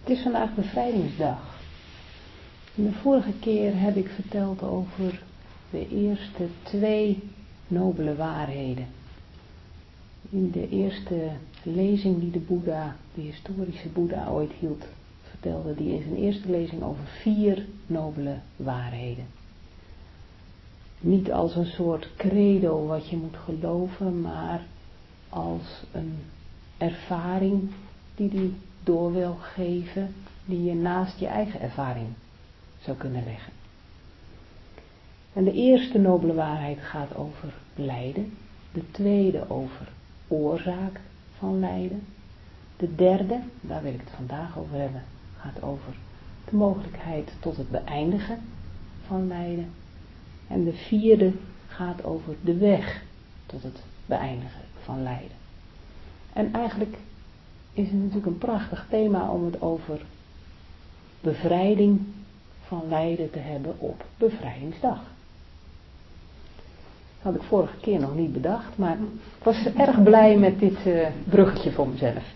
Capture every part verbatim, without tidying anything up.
Het is vandaag bevrijdingsdag. De vorige keer heb ik verteld over de eerste twee nobele waarheden. In de eerste lezing die de Boeddha, de historische Boeddha ooit hield, vertelde hij in zijn eerste lezing over vier nobele waarheden. Niet als een soort credo wat je moet geloven, maar als een ervaring die hij door wil geven, die je naast je eigen ervaring zou kunnen leggen. En de eerste nobele waarheid gaat over lijden, de tweede over oorzaak van lijden, de derde, daar wil ik het vandaag over hebben, gaat over de mogelijkheid tot het beëindigen van lijden, en de vierde gaat over de weg tot het beëindigen van lijden. En eigenlijk is het natuurlijk een prachtig thema om het over bevrijding van lijden te hebben op bevrijdingsdag. Dat had ik vorige keer nog niet bedacht, maar ik was erg blij met dit uh, bruggetje voor mezelf.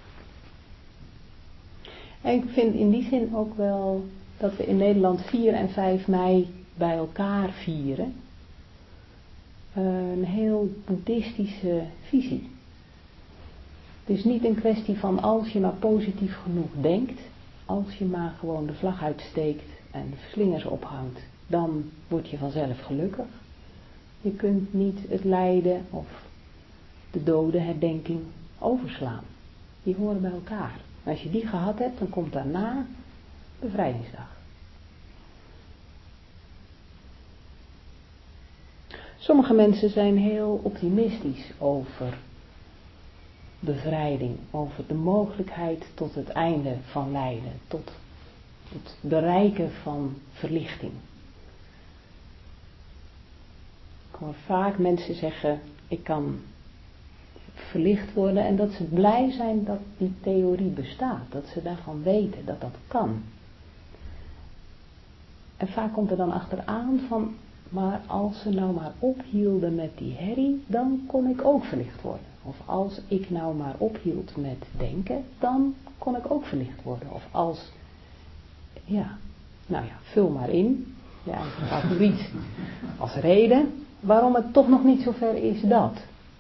En ik vind in die zin ook wel dat we in Nederland vier en vijf mei bij elkaar vieren. Uh, een heel boeddhistische visie. Het is niet een kwestie van als je maar positief genoeg denkt, als je maar gewoon de vlag uitsteekt en slingers ophangt, dan word je vanzelf gelukkig. Je kunt niet het lijden of de dodenherdenking overslaan. Die horen bij elkaar. En als je die gehad hebt, dan komt daarna bevrijdingsdag. Sommige mensen zijn heel optimistisch over bevrijding, over de mogelijkheid tot het einde van lijden, tot het bereiken van verlichting. Ik hoor vaak mensen zeggen, ik kan verlicht worden, en dat ze blij zijn dat die theorie bestaat, dat ze daarvan weten dat dat kan. En vaak komt er dan achteraan van, maar als ze nou maar ophielden met die herrie, dan kon ik ook verlicht worden. Of als ik nou maar ophield met denken, dan kon ik ook verlicht worden. Of als, ja, nou ja, vul maar in, je eigen favoriet, als reden waarom het toch nog niet zover is dat.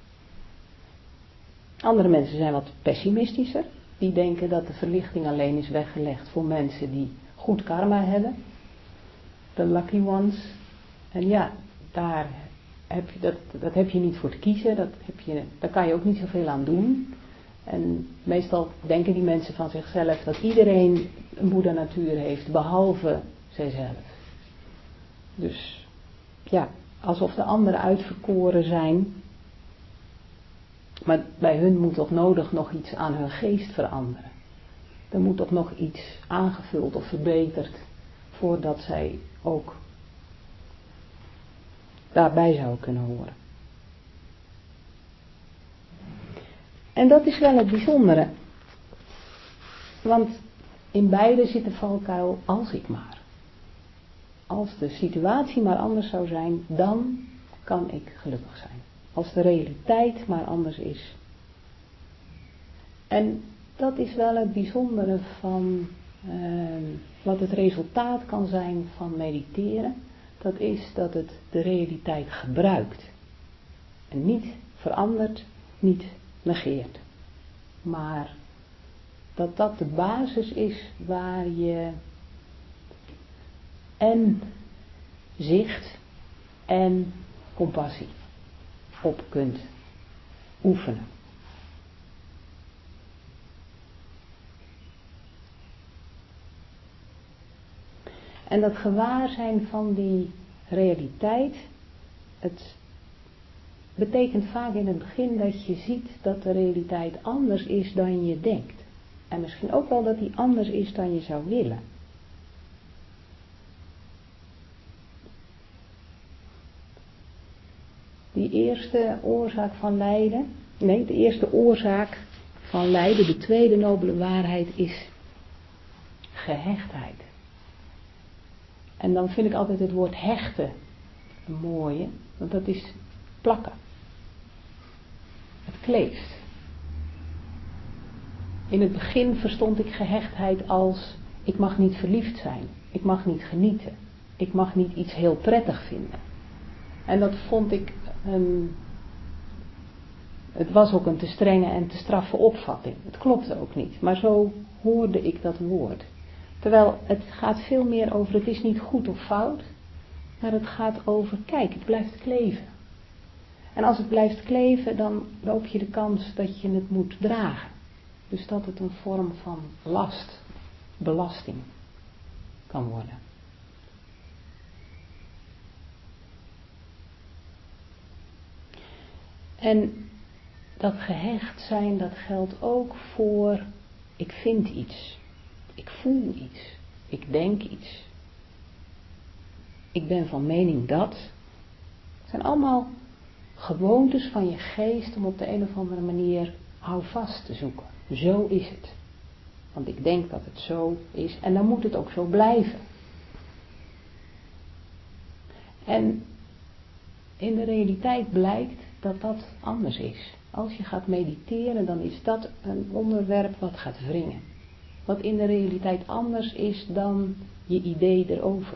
Andere mensen zijn wat pessimistischer. Die denken dat de verlichting alleen is weggelegd voor mensen die goed karma hebben. De lucky ones. En ja, daar heb je, dat, dat heb je niet voor te kiezen. Dat heb je, daar kan je ook niet zoveel aan doen. En meestal denken die mensen van zichzelf dat iedereen een Boeddha natuur heeft, behalve zijzelf. Dus ja, alsof de anderen uitverkoren zijn. Maar bij hun moet toch nodig nog iets aan hun geest veranderen. Er moet toch nog iets aangevuld of verbeterd voordat zij ook daarbij zouden kunnen horen. En dat is wel het bijzondere. Want in beide zit de valkuil als ik maar. Als de situatie maar anders zou zijn, dan kan ik gelukkig zijn. Als de realiteit maar anders is. En dat is wel het bijzondere van uh, wat het resultaat kan zijn van mediteren. Dat is dat het de realiteit gebruikt. En niet verandert, niet negeert. Maar dat dat de basis is waar je en zicht en compassie op kunt oefenen. En dat gewaarzijn van die realiteit, het betekent vaak in het begin dat je ziet dat de realiteit anders is dan je denkt. En misschien ook wel dat die anders is dan je zou willen. Die eerste oorzaak van lijden, nee, de eerste oorzaak van lijden, de tweede nobele waarheid is gehechtheid. En dan vind ik altijd het woord hechten een mooie, want dat is plakken. Het kleeft. In het begin verstond ik gehechtheid als, ik mag niet verliefd zijn, ik mag niet genieten, ik mag niet iets heel prettig vinden. En dat vond ik een, het was ook een te strenge en te straffe opvatting. Het klopte ook niet, maar zo hoorde ik dat woord. Terwijl het gaat veel meer over, het is niet goed of fout, maar het gaat over, kijk, het blijft kleven. En als het blijft kleven, dan loop je de kans dat je het moet dragen. Dus dat het een vorm van last, belasting kan worden. En dat gehecht zijn, dat geldt ook voor, ik vind iets, ik voel iets, ik denk iets, ik ben van mening dat. Het zijn allemaal gewoontes van je geest om op de een of andere manier houvast te zoeken. Zo is het. Want ik denk dat het zo is en dan moet het ook zo blijven. En in de realiteit blijkt dat dat anders is. Als je gaat mediteren, dan is dat een onderwerp wat gaat wringen. Wat in de realiteit anders is dan je idee erover.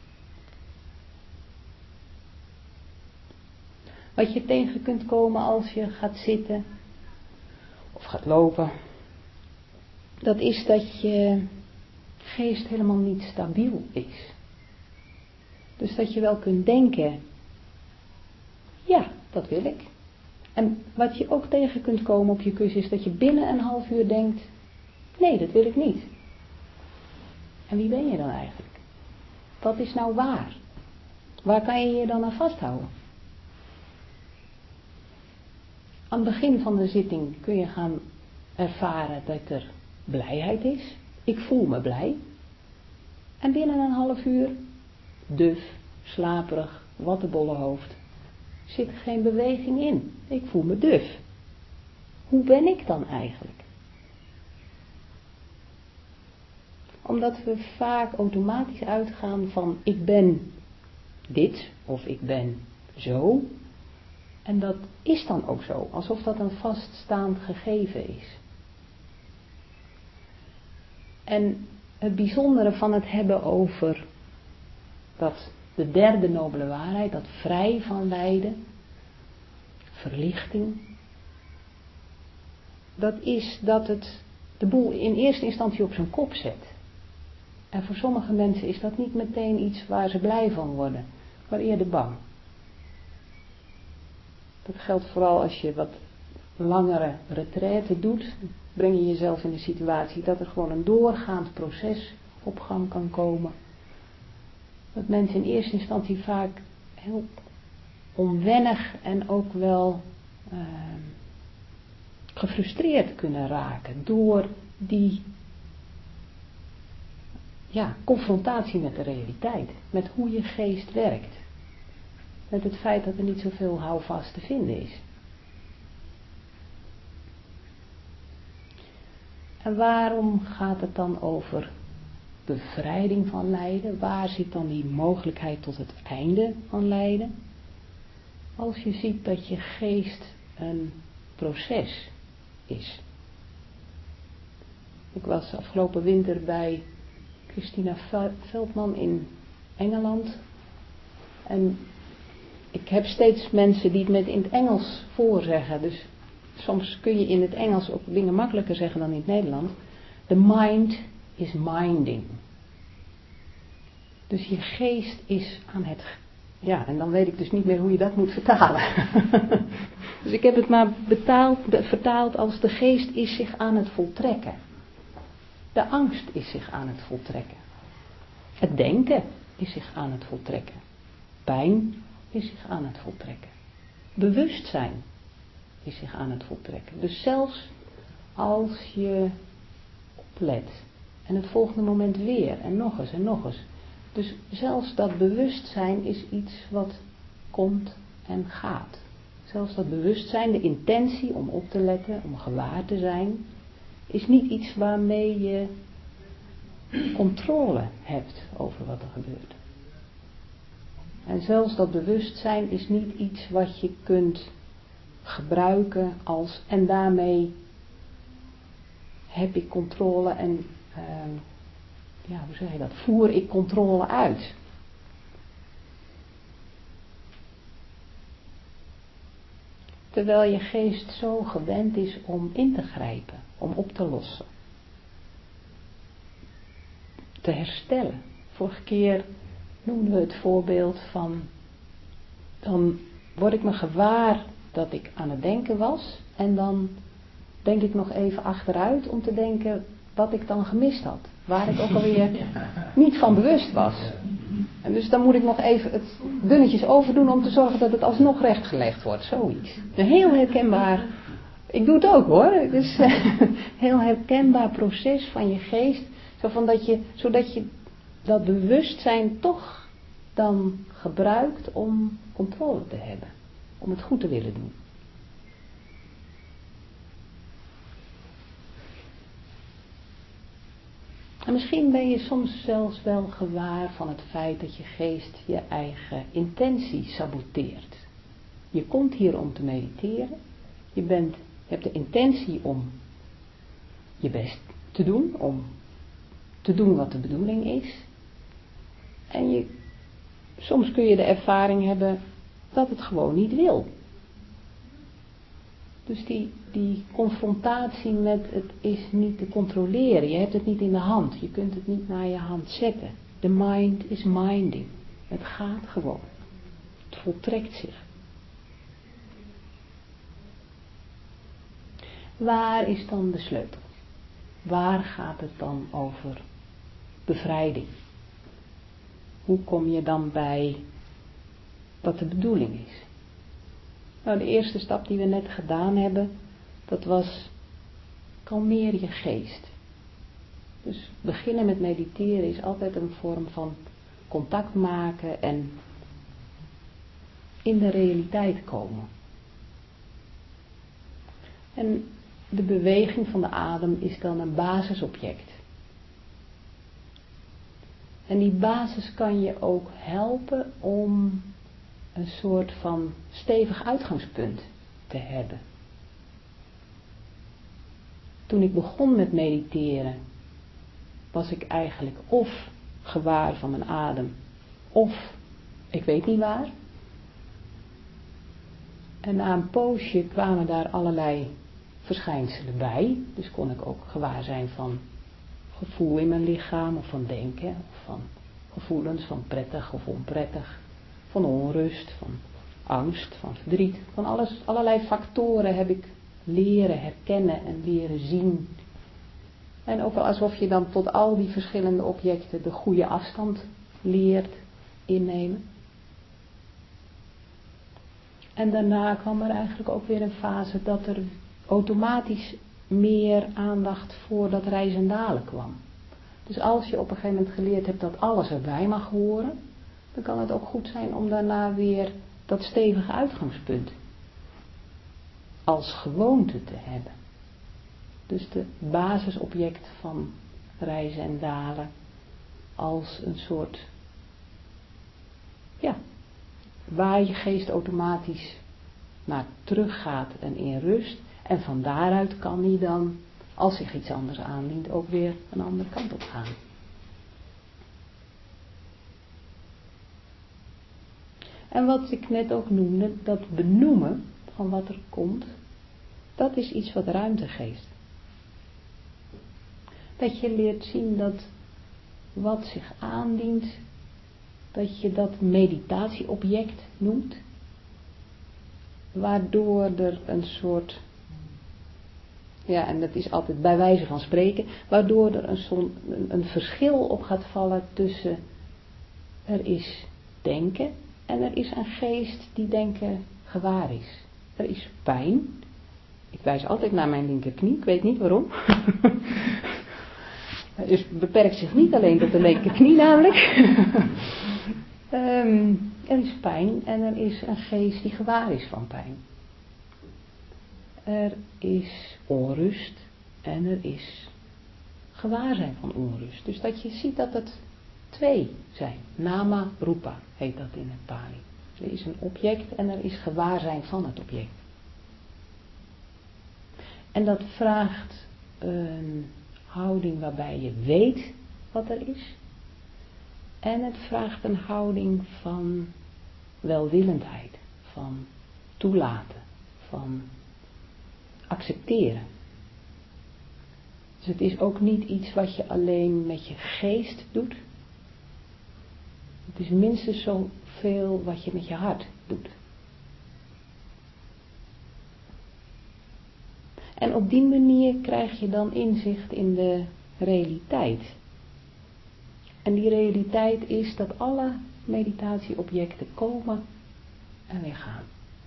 Wat je tegen kunt komen als je gaat zitten of gaat lopen, dat is dat je geest helemaal niet stabiel is. Dus dat je wel kunt denken, ja, dat wil ik. En wat je ook tegen kunt komen op je kus is dat je binnen een half uur denkt, nee, dat wil ik niet. En wie ben je dan eigenlijk? Wat is nou waar? Waar kan je je dan aan vasthouden? Aan het begin van de zitting kun je gaan ervaren dat er blijheid is. Ik voel me blij. En binnen een half uur, duf, slaperig, wattebolle hoofd, zit er geen beweging in. Ik voel me duf. Hoe ben ik dan eigenlijk? Omdat we vaak automatisch uitgaan van ik ben dit of ik ben zo. En dat is dan ook zo, alsof dat een vaststaand gegeven is. En het bijzondere van het hebben over dat de derde nobele waarheid, dat vrij van lijden, verlichting, dat is dat het de boel in eerste instantie op zijn kop zet. En voor sommige mensen is dat niet meteen iets waar ze blij van worden, maar eerder bang. Dat geldt vooral als je wat langere retraite doet, breng je jezelf in de situatie dat er gewoon een doorgaand proces op gang kan komen. Dat mensen in eerste instantie vaak heel onwennig en ook wel uh, gefrustreerd kunnen raken door die ja, confrontatie met de realiteit, met hoe je geest werkt. Met het feit dat er niet zoveel houvast te vinden is. En waarom gaat het dan over bevrijding van lijden? Waar zit dan die mogelijkheid tot het einde van lijden? Als je ziet dat je geest een proces is. Ik was afgelopen winter bij Christina Veldman in Engeland. En ik heb steeds mensen die het met in het Engels voorzeggen. Dus soms kun je in het Engels ook dingen makkelijker zeggen dan in het Nederlands. The mind is minding. Dus je geest is aan het... Ja, en dan weet ik dus niet meer hoe je dat moet vertalen. Dus ik heb het maar betaald, vertaald als de geest is zich aan het voltrekken. De angst is zich aan het voltrekken. Het denken is zich aan het voltrekken. Pijn is zich aan het voltrekken. Bewustzijn is zich aan het voltrekken. Dus zelfs als je oplet en het volgende moment weer en nog eens en nog eens. Dus zelfs dat bewustzijn is iets wat komt en gaat. Zelfs dat bewustzijn, de intentie om op te letten, om gewaar te zijn, is niet iets waarmee je controle hebt over wat er gebeurt. En zelfs dat bewustzijn is niet iets wat je kunt gebruiken als en daarmee heb ik controle en uh, ja, hoe zeg je dat? Voer ik controle uit? Terwijl je geest zo gewend is om in te grijpen, om op te lossen. Te herstellen. Vorige keer noemden we het voorbeeld van, dan word ik me gewaar dat ik aan het denken was en dan denk ik nog even achteruit om te denken wat ik dan gemist had. Waar ik ook alweer niet van bewust was. En dus dan moet ik nog even het dunnetjes overdoen om te zorgen dat het alsnog rechtgelegd wordt. Zoiets. Een heel herkenbaar, ik doe het ook hoor. Het is een heel herkenbaar proces van je geest. Zo van dat je, zodat je dat bewustzijn toch dan gebruikt om controle te hebben. Om het goed te willen doen. En misschien ben je soms zelfs wel gewaar van het feit dat je geest je eigen intentie saboteert. Je komt hier om te mediteren. Je, bent, je hebt de intentie om je best te doen. Om te doen wat de bedoeling is. En je, soms kun je de ervaring hebben dat het gewoon niet wil. Dus die, die confrontatie met het is niet te controleren. Je hebt het niet in de hand. Je kunt het niet naar je hand zetten. The mind is minding. Het gaat gewoon. Het voltrekt zich. Waar is dan de sleutel? Waar gaat het dan over bevrijding? Hoe kom je dan bij wat de bedoeling is? Nou, de eerste stap die we net gedaan hebben, dat was kalmeer je geest. Dus beginnen met mediteren is altijd een vorm van contact maken en in de realiteit komen. En de beweging van de adem is dan een basisobject. En die basis kan je ook helpen om een soort van stevig uitgangspunt te hebben. Toen ik begon met mediteren, was ik eigenlijk of gewaar van mijn adem, of ik weet niet waar. En na een poosje kwamen daar allerlei verschijnselen bij. Dus kon ik ook gewaar zijn van gevoel in mijn lichaam, of van denken, of van gevoelens van prettig of onprettig. Van onrust, van angst, van verdriet. Van alles, allerlei factoren heb ik leren herkennen en leren zien. En ook wel alsof je dan tot al die verschillende objecten de goede afstand leert innemen. En daarna kwam er eigenlijk ook weer een fase dat er automatisch meer aandacht voor dat reizen en dalen kwam. Dus als je op een gegeven moment geleerd hebt dat alles erbij mag horen, dan kan het ook goed zijn om daarna weer dat stevige uitgangspunt als gewoonte te hebben. Dus de basisobject van reizen en dalen als een soort, ja, waar je geest automatisch naar teruggaat en in rust. En van daaruit kan die dan, als zich iets anders aandient, ook weer een andere kant op gaan. En wat ik net ook noemde, dat benoemen van wat er komt, dat is iets wat ruimte geeft. Dat je leert zien dat wat zich aandient, dat je dat meditatieobject noemt, waardoor er een soort, ja, en dat is altijd bij wijze van spreken, waardoor er een, son, een, een verschil op gaat vallen tussen er is denken en er is een geest die denken gewaar is. Er is pijn. Ik wijs altijd naar mijn linkerknie, ik weet niet waarom. Dus het beperkt zich niet alleen tot de linkerknie namelijk. um, er is pijn en er is een geest die gewaar is van pijn. Er is onrust en er is gewaarzijn van onrust. Dus dat je ziet dat het twee zijn. Nama Rupa heet dat in het Pali. Er is een object en er is gewaarzijn van het object. En dat vraagt een houding waarbij je weet wat er is. En het vraagt een houding van welwillendheid, van toelaten, van accepteren. Dus het is ook niet iets wat je alleen met je geest doet. Het is minstens zoveel wat je met je hart doet. En op die manier krijg je dan inzicht in de realiteit. En die realiteit is dat alle meditatieobjecten komen en weer gaan.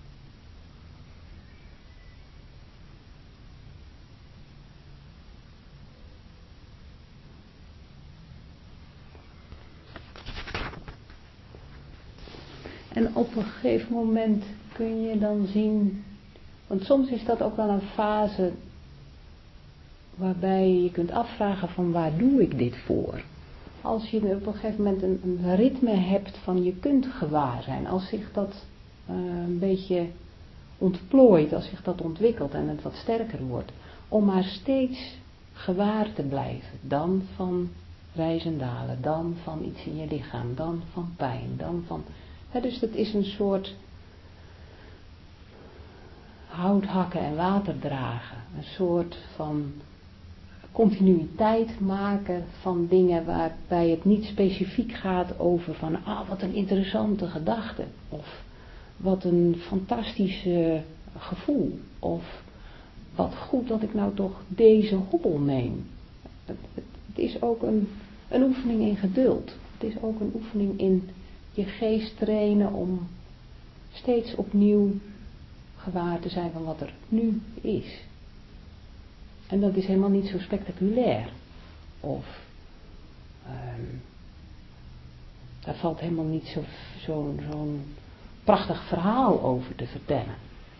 En op een gegeven moment kun je dan zien, want soms is dat ook wel een fase waarbij je kunt afvragen van waar doe ik dit voor? Als je op een gegeven moment een, een ritme hebt van je kunt gewaar zijn, als zich dat uh, een beetje ontplooit, als zich dat ontwikkelt en het wat sterker wordt, om maar steeds gewaar te blijven, dan van rijs en dalen, dan van iets in je lichaam, dan van pijn, dan van... He, dus dat is een soort hout hakken en water dragen, een soort van continuïteit maken van dingen waarbij het niet specifiek gaat over van, ah, wat een interessante gedachte, of wat een fantastisch uh, gevoel, of wat goed dat ik nou toch deze hobbel neem. Het, het, het is ook een, een oefening in geduld. Het is ook een oefening in je geest trainen om steeds opnieuw gewaar te zijn van wat er nu is. En dat is helemaal niet zo spectaculair. Of um, daar valt helemaal niet zo'n zo, zo'n prachtig verhaal over te vertellen.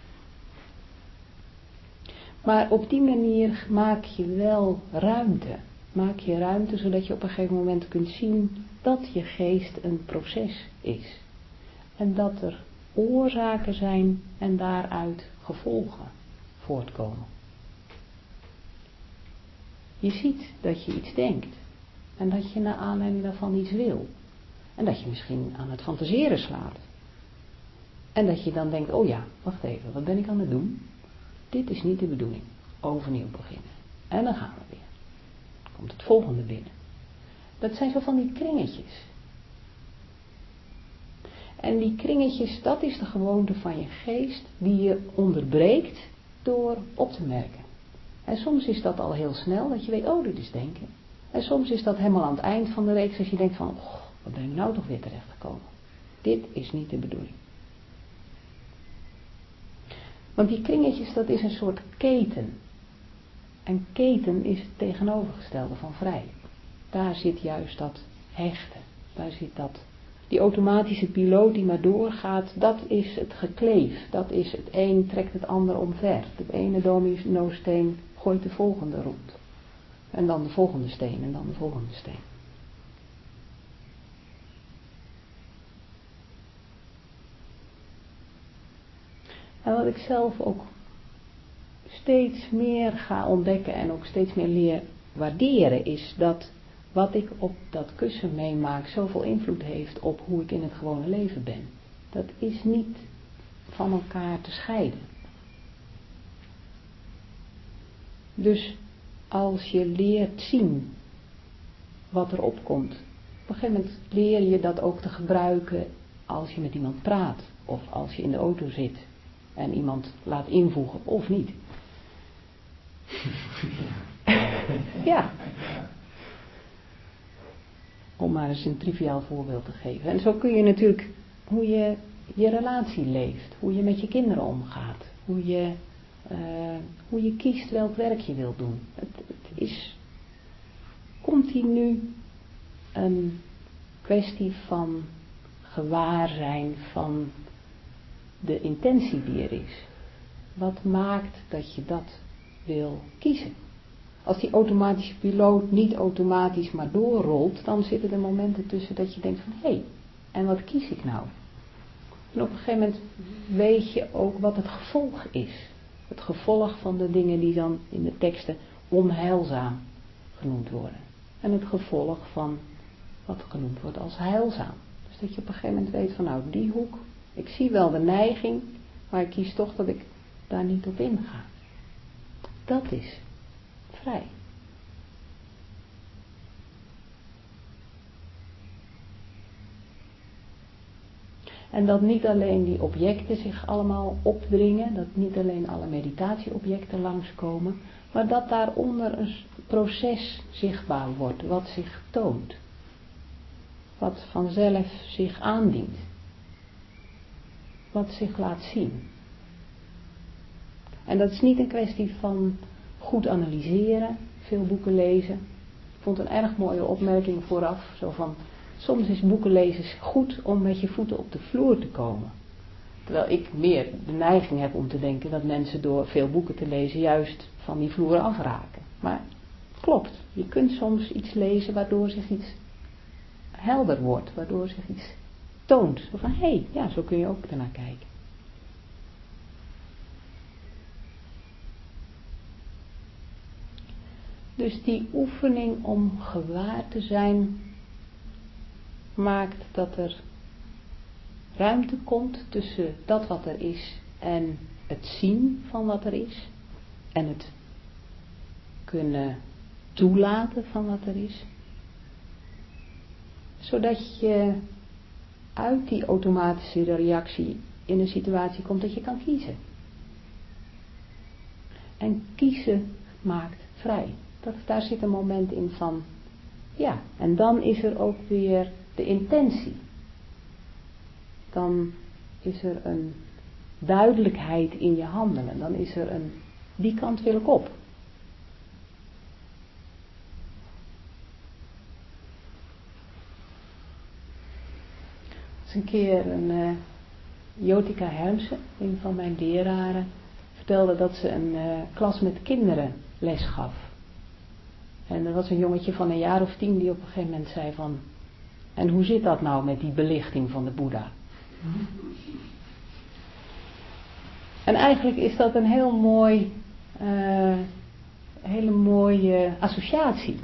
Maar op die manier maak je wel ruimte. Maak je ruimte zodat je op een gegeven moment kunt zien dat je geest een proces is. En dat er oorzaken zijn en daaruit gevolgen voortkomen. Je ziet dat je iets denkt. En dat je naar aanleiding daarvan iets wil. En dat je misschien aan het fantaseren slaat. En dat je dan denkt, oh ja, wacht even, wat ben ik aan het doen? Dit is niet de bedoeling. Overnieuw beginnen. En dan gaan we weer. Dan komt het volgende binnen. Dat zijn zo van die kringetjes. En die kringetjes, dat is de gewoonte van je geest die je onderbreekt door op te merken. En soms is dat al heel snel, dat je weet, oh, dit is denken. En soms is dat helemaal aan het eind van de reeks, als je denkt van, oh, wat ben ik nou toch weer terechtgekomen. Dit is niet de bedoeling. Want die kringetjes, dat is een soort keten. En keten is het tegenovergestelde van vrij. Daar zit juist dat hechten. Daar zit dat, die automatische piloot die maar doorgaat, dat is het gekleef. Dat is het een trekt het ander omver. De ene domino-steen gooit de volgende rond. En dan de volgende steen en dan de volgende steen. En wat ik zelf ook steeds meer ga ontdekken en ook steeds meer leer waarderen, is dat wat ik op dat kussen meemaak zoveel invloed heeft op hoe ik in het gewone leven ben. Dat is niet van elkaar te scheiden. Dus als je leert zien wat er opkomt, op een gegeven moment leer je dat ook te gebruiken als je met iemand praat. Of als je in de auto zit en iemand laat invoegen of niet. Ja. Om maar eens een triviaal voorbeeld te geven. En zo kun je natuurlijk hoe je je relatie leeft. Hoe je met je kinderen omgaat. Hoe je, uh, hoe je kiest welk werk je wilt doen. Het, het is continu een kwestie van gewaarzijn van de intentie die er is. Wat maakt dat je dat wil kiezen? Als die automatische piloot niet automatisch maar doorrolt, dan zitten er momenten tussen dat je denkt van, hé, hey, en wat kies ik nou? En op een gegeven moment weet je ook wat het gevolg is. Het gevolg van de dingen die dan in de teksten onheilzaam genoemd worden. En het gevolg van wat genoemd wordt als heilzaam. Dus dat je op een gegeven moment weet van nou die hoek, ik zie wel de neiging, maar ik kies toch dat ik daar niet op inga. Dat is vrij. En dat niet alleen die objecten zich allemaal opdringen, dat niet alleen alle meditatieobjecten langskomen, maar dat daaronder een proces zichtbaar wordt, wat zich toont. Wat vanzelf zich aandient. Wat zich laat zien. En dat is niet een kwestie van goed analyseren, veel boeken lezen. Ik vond een erg mooie opmerking vooraf, zo van, soms is boeken lezen goed om met je voeten op de vloer te komen. Terwijl ik meer de neiging heb om te denken dat mensen door veel boeken te lezen juist van die vloer afraken. Maar klopt, je kunt soms iets lezen waardoor zich iets helder wordt, waardoor zich iets toont. Zo van, hé, hey, ja, zo kun je ook ernaar kijken. Dus die oefening om gewaar te zijn maakt dat er ruimte komt tussen dat wat er is en het zien van wat er is. En het kunnen toelaten van wat er is. Zodat je uit die automatische reactie in een situatie komt dat je kan kiezen. En kiezen maakt vrij. Dat, daar zit een moment in van, ja, en dan is er ook weer de intentie. Dan is er een duidelijkheid in je handelen. Dan is er een, die kant wil ik op. Er is een keer een uh, Jotica Hermsen, een van mijn leraren, vertelde dat ze een uh, klas met kinderen les gaf. En er was een jongetje van een jaar of tien die op een gegeven moment zei van, en hoe zit dat nou met die belichting van de Boeddha? En eigenlijk is dat een heel mooi, uh, hele mooie associatie.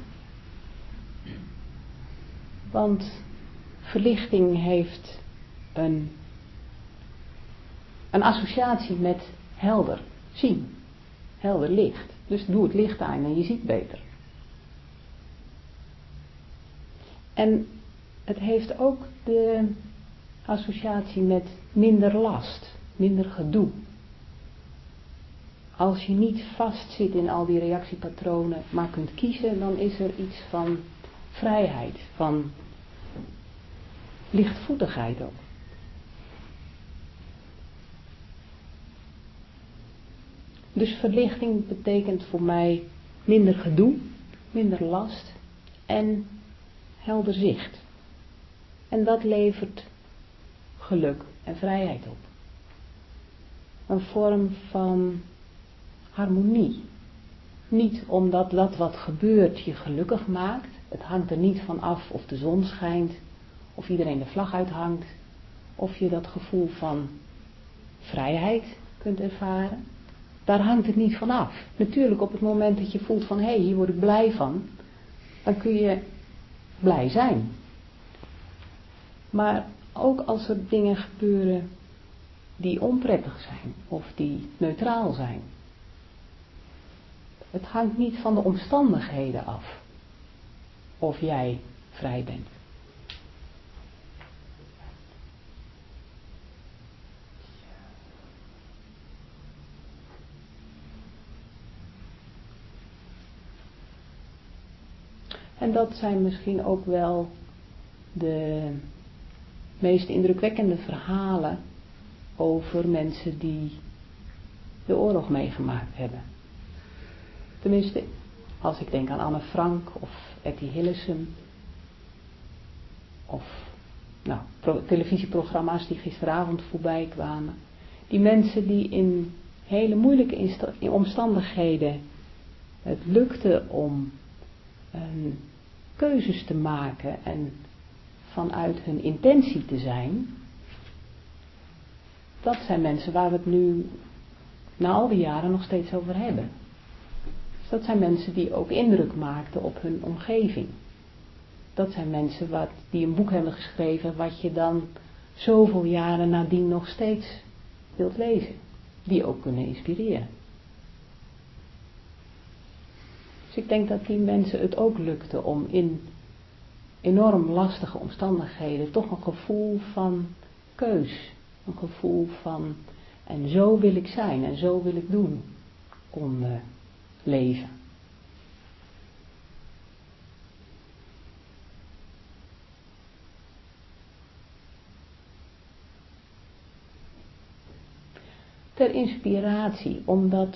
Want verlichting heeft een, een associatie met helder zien, helder licht. Dus doe het licht aan en je ziet beter. En het heeft ook de associatie met minder last, minder gedoe. Als je niet vastzit in al die reactiepatronen, maar kunt kiezen, dan is er iets van vrijheid, van lichtvoetigheid ook. Dus verlichting betekent voor mij minder gedoe, minder last en helder zicht. En dat levert geluk en vrijheid op. Een vorm van harmonie. Niet omdat dat wat gebeurt je gelukkig maakt. Het hangt er niet van af of de zon schijnt, of iedereen de vlag uithangt, of je dat gevoel van vrijheid kunt ervaren. Daar hangt het niet van af. Natuurlijk op het moment dat je voelt van, hé, hey, hier word ik blij van, dan kun je blij zijn. Maar ook als er dingen gebeuren die onprettig zijn of die neutraal zijn. Het hangt niet van de omstandigheden af of jij vrij bent. En dat zijn misschien ook wel de meest indrukwekkende verhalen over mensen die de oorlog meegemaakt hebben. Tenminste, als ik denk aan Anne Frank of Etty Hillesum of nou, pro- televisieprogramma's die gisteravond voorbij kwamen. Die mensen die in hele moeilijke insta- in omstandigheden het lukte om um, keuzes te maken en vanuit hun intentie te zijn. Dat zijn mensen waar we het nu na al die jaren nog steeds over hebben. dat zijn mensen die ook indruk maakten op hun omgeving. Dat zijn mensen wat, die een boek hebben geschreven wat je dan zoveel jaren nadien nog steeds wilt lezen. Die ook kunnen inspireren. Dus ik denk dat die mensen het ook lukte om in enorm lastige omstandigheden toch een gevoel van keus, een gevoel van en zo wil ik zijn en zo wil ik doen, konden leven. Ter inspiratie, omdat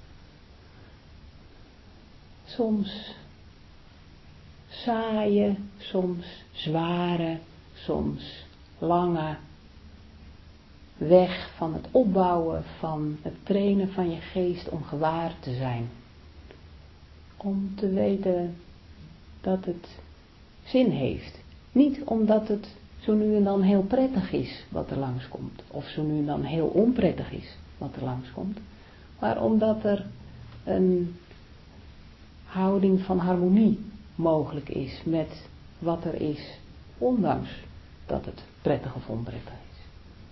soms saaie, soms zware, soms lange weg van het opbouwen, van het trainen van je geest om gewaar te zijn. Om te weten dat het zin heeft. Niet omdat het zo nu en dan heel prettig is wat er langskomt. Of zo nu en dan heel onprettig is wat er langskomt. Maar omdat er een houding van harmonie mogelijk is met wat er is. Ondanks dat het prettig of onprettig is.